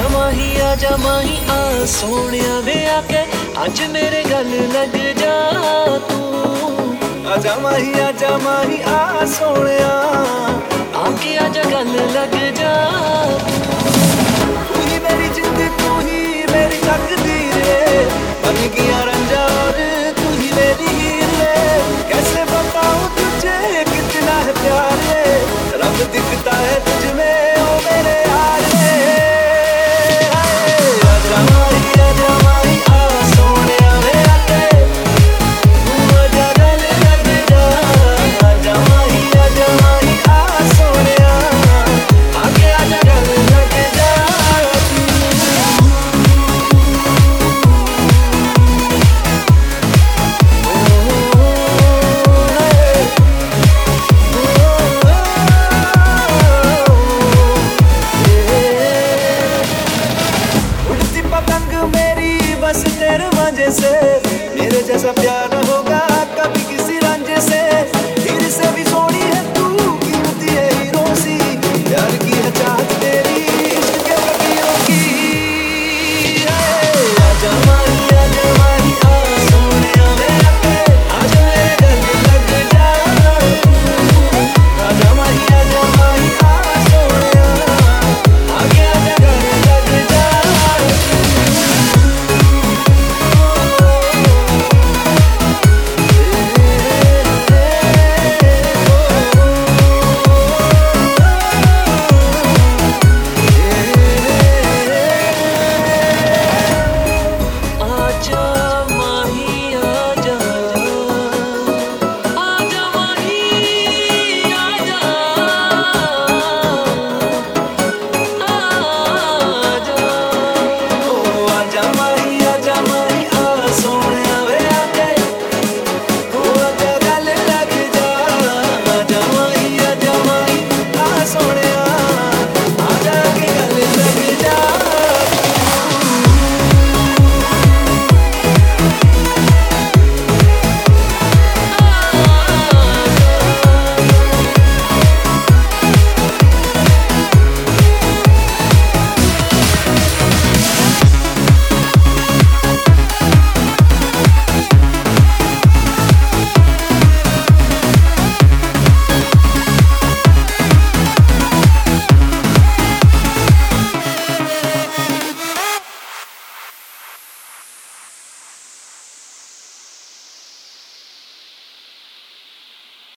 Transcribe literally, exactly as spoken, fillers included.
आजा माही आजा माही आ सोनिया वे आके अज मेरे गल लग जा तू। आजा माही आजा माही आ सोनिया आके आजा गल लग जा तू ही मेरी जिंद तू ही मेरी तकदीर है बन गया रंजा और तू ही मेरी हीर है। कैसे बताऊं तुझे कितना है प्यार है रब दिखता है तुझ में ओ मेरे यार है। आजा माही आजा माही आ सोनिया वे आके तू आजा गल लग जा। आजा माही आजा माही आ सोनिया आके आजा गल लग जा। उड़ती पतंग मेरी बस तेरे मजे से मेरे जैसा प्यार होगा